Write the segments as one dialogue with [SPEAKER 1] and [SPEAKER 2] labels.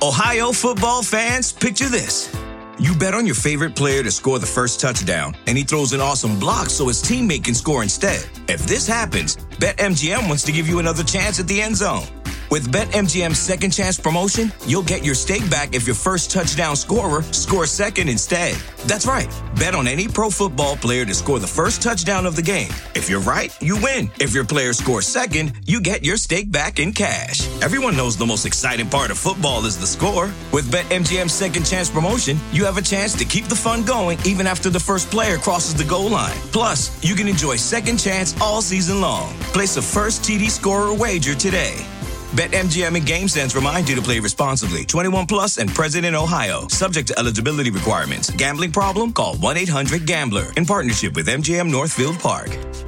[SPEAKER 1] Ohio football fans, picture this. You bet on your favorite player to score the first touchdown, and he throws an awesome block so his teammate can score instead. If this happens, BetMGM wants to give you another chance at the end zone. With BetMGM's second chance promotion, you'll get your stake back if your first touchdown scorer scores second instead. That's right. Bet on any pro football player to score the first touchdown of the game. If you're right, you win. If your player scores second, you get your stake back in cash. Everyone knows the most exciting part of football is the score. With BetMGM's second chance promotion, you have a chance to keep the fun going even after the first player crosses the goal line. Plus, you can enjoy second chance all season long. Place a first TD scorer wager today. BetMGM and GameSense remind you to play responsibly. 21 plus and present in Ohio. Subject to eligibility requirements. Gambling problem? Call 1-800-GAMBLER. In partnership with MGM Northfield Park.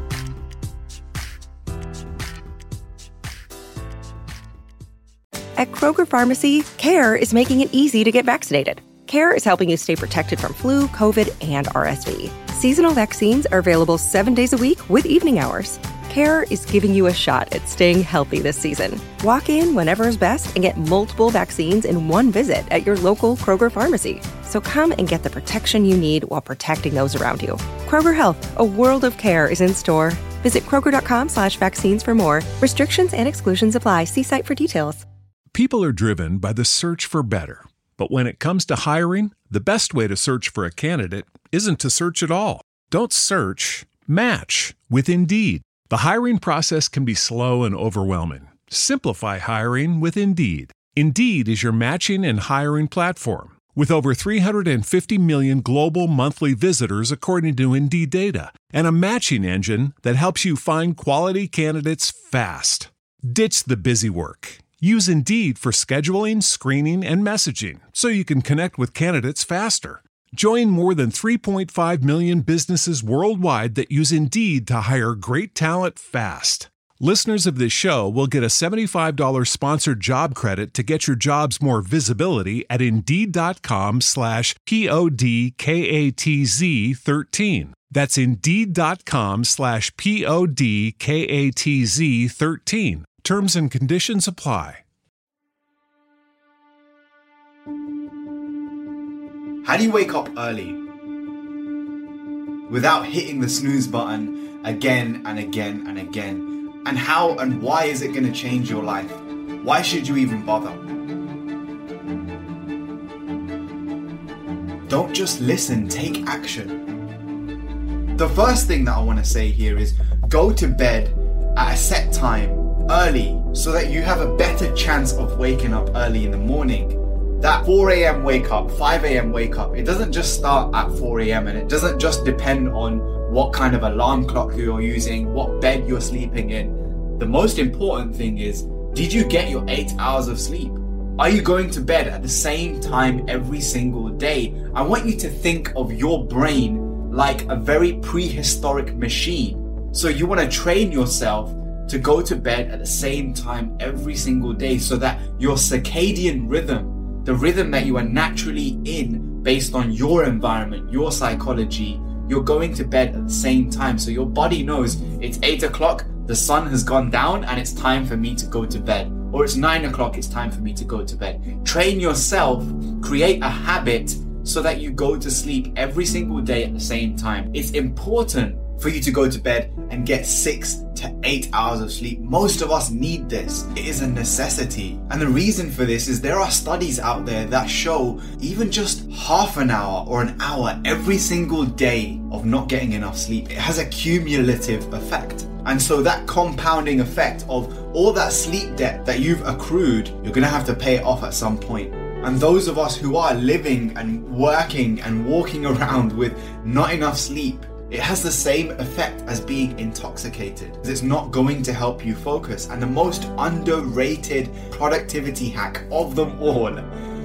[SPEAKER 2] At Kroger Pharmacy, CARE is making it easy to get vaccinated. CARE is helping you stay protected from flu, COVID, and RSV. Seasonal vaccines are available 7 days a week with evening hours. CARE is giving you a shot at staying healthy this season. Walk in whenever is best and get multiple vaccines in one visit at your local Kroger pharmacy. So come and get the protection you need while protecting those around you. Kroger Health, a world of care is in store. Visit Kroger.com/vaccines for more. Restrictions and exclusions apply. See site for details.
[SPEAKER 3] People are driven by the search for better. But when it comes to hiring, the best way to search for a candidate isn't to search at all. Don't search, match with Indeed. The hiring process can be slow and overwhelming. Simplify hiring with Indeed. Indeed is your matching and hiring platform. With over 350 million global monthly visitors according to Indeed data, and a matching engine that helps you find quality candidates fast. Ditch the busy work. Use Indeed for scheduling, screening, and messaging so you can connect with candidates faster. Join more than 3.5 million businesses worldwide that use Indeed to hire great talent fast. Listeners of this show will get a $75 sponsored job credit to get your jobs more visibility at Indeed.com/PODKATZ13. That's Indeed.com/PODKATZ13. Terms and conditions apply.
[SPEAKER 4] How do you wake up early without hitting the snooze button again and again and again? And how and why is it going to change your life? Why should you even bother? Don't just listen, take action. The first thing that I want to say here is go to bed at a set time early so that you have a better chance of waking up early in the morning. That 4 a.m. wake up, 5 a.m. wake up, it doesn't just start at 4 a.m. and it doesn't just depend on what kind of alarm clock you're using, what bed you're sleeping in. The most important thing is, did you get your 8 hours of sleep? Are you going to bed at the same time every single day? I want you to think of your brain like a very prehistoric machine. So you want to train yourself to go to bed at the same time every single day so that your circadian rhythm, the rhythm that you are naturally in based on your environment, your psychology, you're going to bed at the same time. So your body knows it's 8 o'clock, the sun has gone down and it's time for me to go to bed. Or it's 9 o'clock, it's time for me to go to bed. Train yourself, create a habit so that you go to sleep every single day at the same time. It's important for you to go to bed and get 6 to 8 hours of sleep. Most of us need this. It is a necessity. And the reason for this is there are studies out there that show even just half an hour or an hour every single day of not getting enough sleep, it has a cumulative effect. And so that compounding effect of all that sleep debt that you've accrued, you're going to have to pay it off at some point. And those of us who are living and working and walking around with not enough sleep, it has the same effect as being intoxicated. It's not going to help you focus. And the most underrated productivity hack of them all,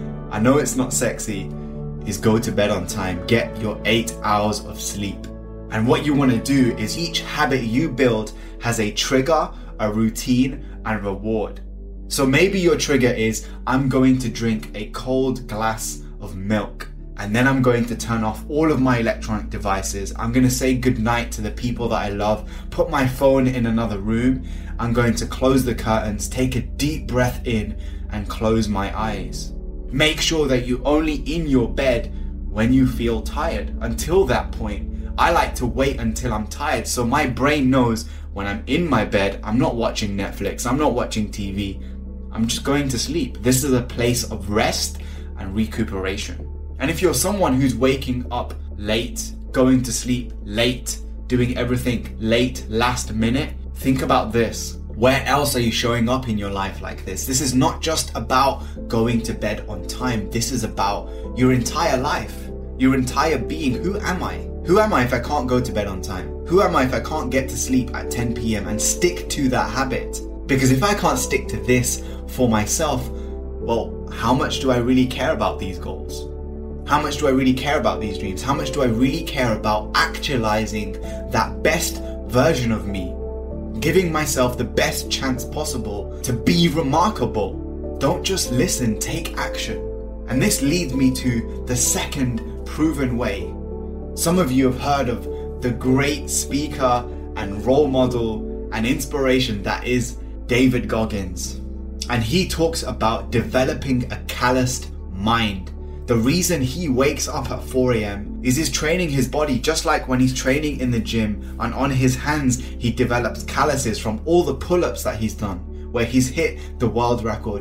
[SPEAKER 4] I know it's not sexy, is go to bed on time. Get your 8 hours of sleep. And what you want to do is each habit you build has a trigger, a routine, and reward. So maybe your trigger is, I'm going to drink a cold glass of milk. And then I'm going to turn off all of my electronic devices. I'm going to say goodnight to the people that I love, put my phone in another room. I'm going to close the curtains, take a deep breath in, and close my eyes. Make sure that you're only in your bed when you feel tired. Until that point, I like to wait until I'm tired so my brain knows when I'm in my bed, I'm not watching Netflix, I'm not watching TV, I'm just going to sleep. This is a place of rest and recuperation. And if you're someone who's waking up late, going to sleep late, doing everything late, last minute, think about this. Where else are you showing up in your life like this? This is not just about going to bed on time. This is about your entire life, your entire being. Who am I? Who am I if I can't go to bed on time? Who am I if I can't get to sleep at 10 p.m. and stick to that habit? Because if I can't stick to this for myself, well, how much do I really care about these goals? How much do I really care about these dreams? How much do I really care about actualizing that best version of me? Giving myself the best chance possible to be remarkable. Don't just listen, take action. And this leads me to the second proven way. Some of you have heard of the great speaker and role model and inspiration that is David Goggins. And he talks about developing a calloused mind. The reason he wakes up at 4 a.m. is he's training his body just like when he's training in the gym, and on his hands he develops calluses from all the pull-ups that he's done, where he's hit the world record.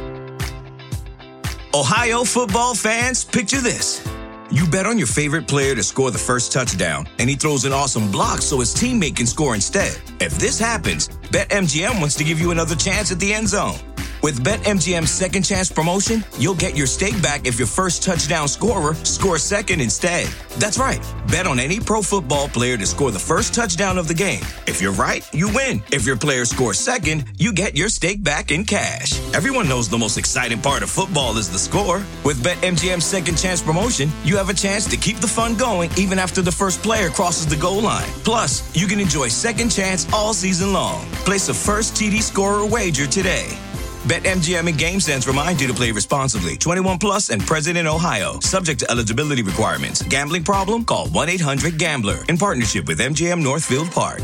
[SPEAKER 1] Ohio football fans, picture this. You bet on your favorite player to score the first touchdown, and he throws an awesome block so his teammate can score instead. If this happens, BetMGM wants to give you another chance at the end zone. With BetMGM's second chance promotion, you'll get your stake back if your first touchdown scorer scores second instead. That's right. Bet on any pro football player to score the first touchdown of the game. If you're right, you win. If your player scores second, you get your stake back in cash. Everyone knows the most exciting part of football is the score. With BetMGM's second chance promotion, you have a chance to keep the fun going even after the first player crosses the goal line. Plus, you can enjoy second chance all season long. Place a first TD scorer wager today. BetMGM and GameSense remind you to play responsibly. 21 plus and present in Ohio. Subject to eligibility requirements. Gambling problem? Call 1-800-GAMBLER. In partnership with MGM Northfield Park.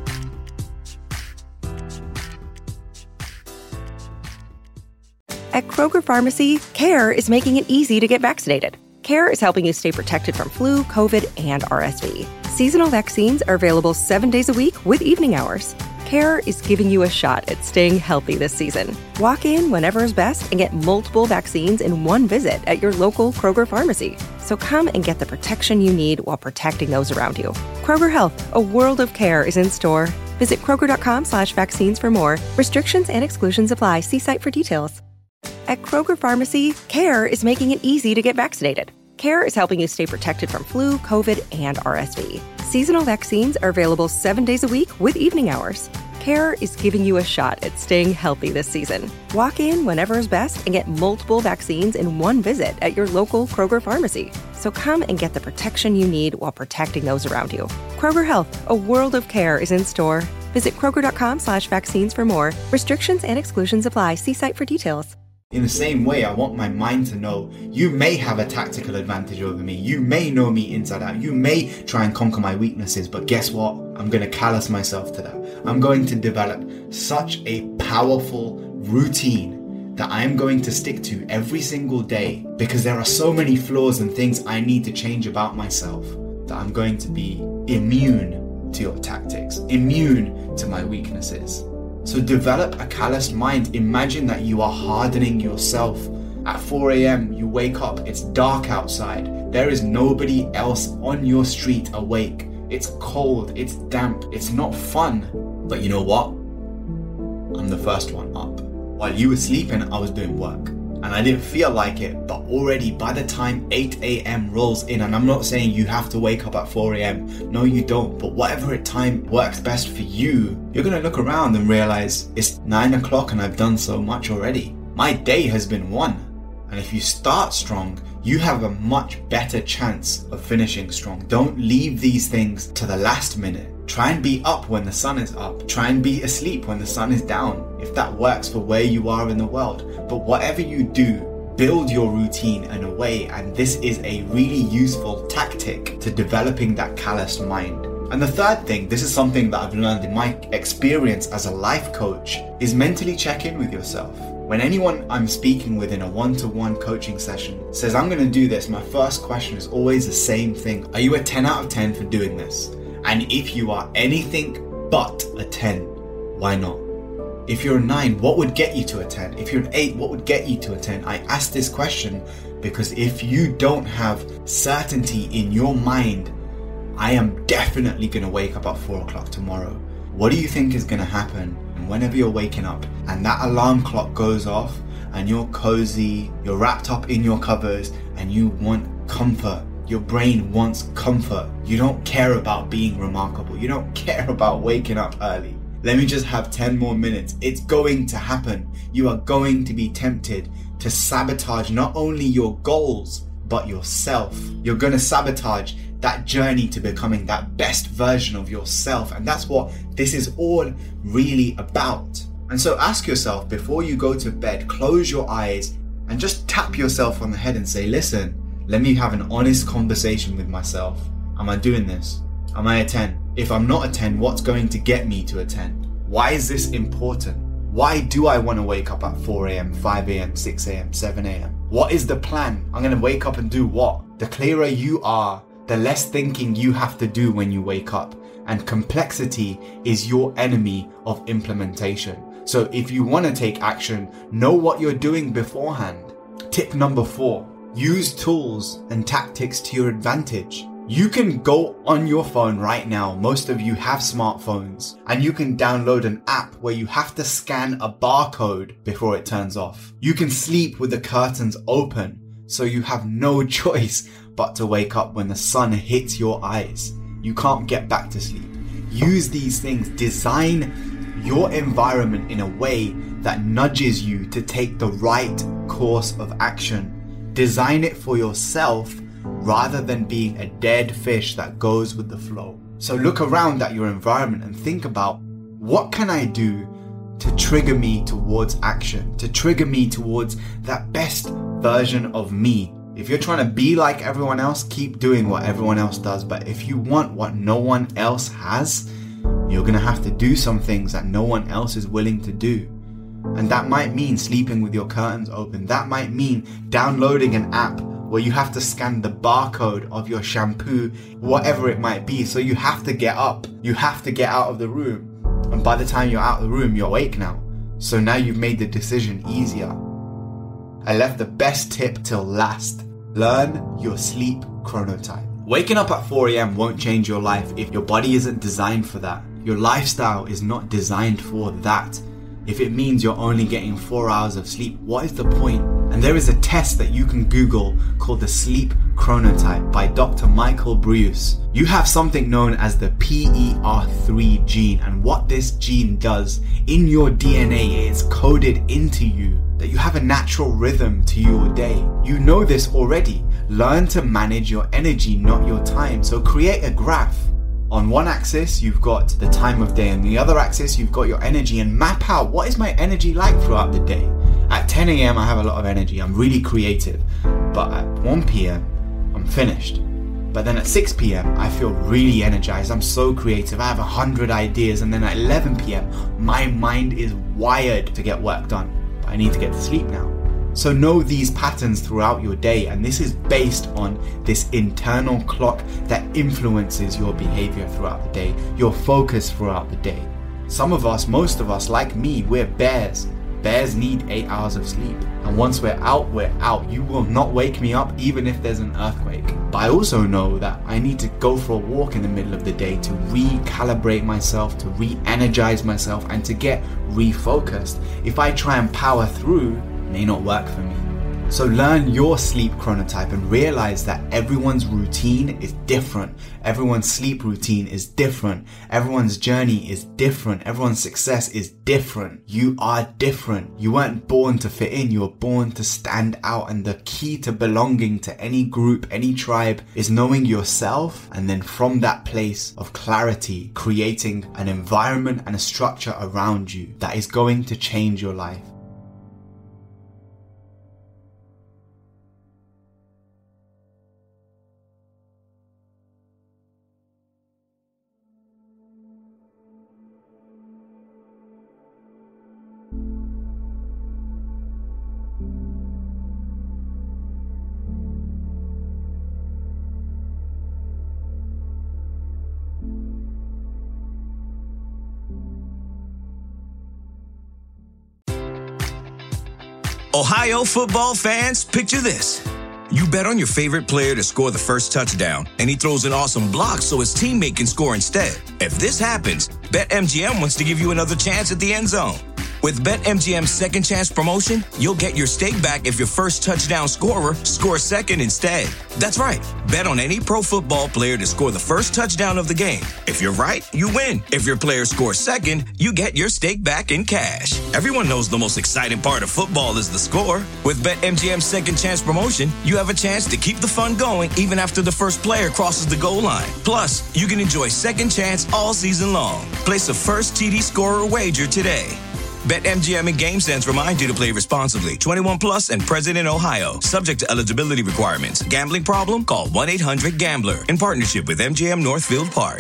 [SPEAKER 2] At Kroger Pharmacy, CARE is making it easy to get vaccinated. CARE is helping you stay protected from flu, COVID, and RSV. Seasonal vaccines are available 7 days a week with evening hours. CARE is giving you a shot at staying healthy this season. Walk in whenever is best and get multiple vaccines in one visit at your local Kroger pharmacy. So come and get the protection you need while protecting those around you. Kroger Health, a world of care is in store. Visit Kroger.com/vaccines for more. Restrictions and exclusions apply. See site for details. At Kroger Pharmacy, CARE is making it easy to get vaccinated. CARE is helping you stay protected from flu, COVID, and RSV. Seasonal vaccines are available 7 days a week with evening hours. CARE is giving you a shot at staying healthy this season. Walk in whenever is best and get multiple vaccines in one visit at your local Kroger pharmacy. So come and get the protection you need while protecting those around you. Kroger Health, a world of care is in store. Visit Kroger.com/vaccines for more. Restrictions and exclusions apply. See site for details.
[SPEAKER 4] In the same way, I want my mind to know you may have a tactical advantage over me. You may know me inside out. You may try and conquer my weaknesses, but guess what? I'm going to callous myself to that. I'm going to develop such a powerful routine that I'm going to stick to every single day, because there are so many flaws and things I need to change about myself that I'm going to be immune to your tactics, immune to my weaknesses. So develop a calloused mind. Imagine that you are hardening yourself. At 4 a.m. you wake up, it's dark outside. There is nobody else on your street awake. It's cold, it's damp, it's not fun. But you know what? I'm the first one up. While you were sleeping, I was doing work. And I didn't feel like it, but already by the time 8 a.m. rolls in, and I'm not saying you have to wake up at 4 a.m. No, you don't. But whatever time works best for you, you're going to look around and realize it's 9 o'clock and I've done so much already. My day has been won. And if you start strong, you have a much better chance of finishing strong. Don't leave these things to the last minute. Try and be up when the sun is up. Try and be asleep when the sun is down, if that works for where you are in the world. But whatever you do, build your routine in a way, and this is a really useful tactic to developing that calloused mind. And the third thing, this is something that I've learned in my experience as a life coach, is mentally check in with yourself. When anyone I'm speaking with in a one-to-one coaching session says, I'm going to do this, my first question is always the same thing. Are you a 10 out of 10 for doing this? And if you are anything but a 10, why not? If you're a 9, what would get you to a 10? If you're an 8, what would get you to a 10? I ask this question because if you don't have certainty in your mind, I am definitely going to wake up at 4 o'clock tomorrow. What do you think is going to happen whenever you're waking up and that alarm clock goes off and you're cozy, you're wrapped up in your covers and you want comfort? Your brain wants comfort. You don't care about being remarkable. You don't care about waking up early. Let me just have 10 more minutes. It's going to happen. You are going to be tempted to sabotage not only your goals, but yourself. You're going to sabotage that journey to becoming that best version of yourself. And that's what this is all really about. And so ask yourself before you go to bed, close your eyes and just tap yourself on the head and say, listen, let me have an honest conversation with myself. Am I doing this? Am I a 10? If I'm not a 10, what's going to get me to a 10? Why is this important? Why do I want to wake up at 4 a.m., 5 a.m., 6 a.m., 7 a.m.? What is the plan? I'm going to wake up and do what? The clearer you are, the less thinking you have to do when you wake up. And complexity is your enemy of implementation. So if you want to take action, know what you're doing beforehand. Tip number 4, use tools and tactics to your advantage. You can go on your phone right now. Most of you have smartphones and you can download an app where you have to scan a barcode before it turns off. You can sleep with the curtains open so you have no choice but to wake up when the sun hits your eyes. You can't get back to sleep. Use these things. Design your environment in a way that nudges you to take the right course of action. Design it for yourself rather than being a dead fish that goes with the flow. So look around at your environment and think about, what can I do to trigger me towards action, to trigger me towards that best version of me? If you're trying to be like everyone else, keep doing what everyone else does. But if you want what no one else has, you're going to have to do some things that no one else is willing to do. And that might mean sleeping with your curtains open. That might mean downloading an app where you have to scan the barcode of your shampoo, whatever it might be. So you have to get up. You have to get out of the room. And by the time you're out of the room, you're awake now. So now you've made the decision easier. I left the best tip till last. Learn your sleep chronotype. Waking up at 4 a.m. won't change your life if your body isn't designed for that. Your lifestyle is not designed for that. If it means you're only getting 4 hours of sleep, what is the point? And there is a test that you can Google called the sleep chronotype by Dr. Michael Breus. You have something known as the PER3 gene, and what this gene does in your DNA is coded into you that you have a natural rhythm to your day. You know this already. Learn to manage your energy, not your time. So create a graph. On one axis, you've got the time of day, and the other axis, you've got your energy, and map out what is my energy like throughout the day. At 10 a.m., I have a lot of energy. I'm really creative. But at 1 p.m., I'm finished. But then at 6 p.m., I feel really energized. I'm so creative. I have 100 ideas. And then at 11 p.m., my mind is wired to get work done. But I need to get to sleep now. So know these patterns throughout your day, and this is based on this internal clock that influences your behavior throughout the day, your focus throughout the day. Some of us, most of us, like me, we're bears. Bears need 8 hours of sleep. And once we're out, we're out. You will not wake me up even if there's an earthquake. But I also know that I need to go for a walk in the middle of the day to recalibrate myself, to re-energize myself, and to get refocused. If I try and power through, it may not work for me. So learn your sleep chronotype and realize that everyone's routine is different. Everyone's sleep routine is different. Everyone's journey is different. Everyone's success is different. You are different. You weren't born to fit in. You were born to stand out. And the key to belonging to any group, any tribe, is knowing yourself, and then from that place of clarity, creating an environment and a structure around you that is going to change your life.
[SPEAKER 1] Ohio football fans, picture this. You bet on your favorite player to score the first touchdown, and he throws an awesome block so his teammate can score instead. If this happens, BetMGM wants to give you another chance at the end zone. With BetMGM's second chance promotion, you'll get your stake back if your first touchdown scorer scores second instead. That's right. Bet on any pro football player to score the first touchdown of the game. If you're right, you win. If your player scores second, you get your stake back in cash. Everyone knows the most exciting part of football is the score. With BetMGM's second chance promotion, you have a chance to keep the fun going even after the first player crosses the goal line. Plus, you can enjoy second chance all season long. Place a first TD scorer wager today. BetMGM and GameSense remind you to play responsibly. 21 plus and present in Ohio. Subject to eligibility requirements. Gambling problem? Call 1-800-GAMBLER. In partnership with MGM Northfield Park.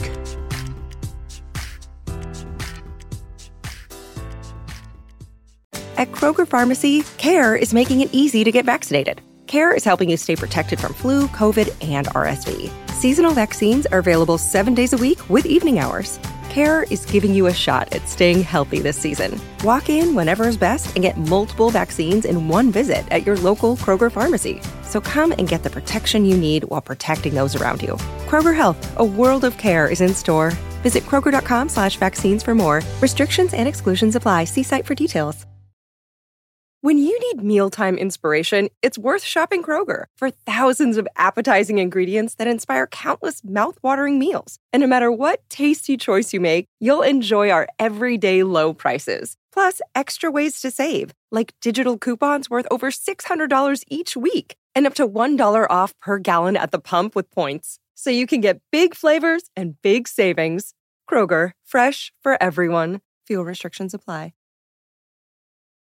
[SPEAKER 2] At Kroger Pharmacy, CARE is making it easy to get vaccinated. CARE is helping you stay protected from flu, COVID, and RSV. Seasonal vaccines are available 7 days a week with evening hours. CARE is giving you a shot at staying healthy this season. Walk in whenever is best and get multiple vaccines in one visit at your local Kroger pharmacy. So come and get the protection you need while protecting those around you. Kroger Health, a world of care is in store. Visit Kroger.com/vaccines for more. Restrictions and exclusions apply. See site for details. When you need mealtime inspiration, it's worth shopping Kroger for thousands of appetizing ingredients that inspire countless mouth-watering meals. And no matter what tasty choice you make, you'll enjoy our everyday low prices. Plus, extra ways to save, like digital coupons worth over $600 each week and up to $1 off per gallon at the pump with points. So you can get big flavors and big savings. Kroger, fresh for everyone. Fuel restrictions apply.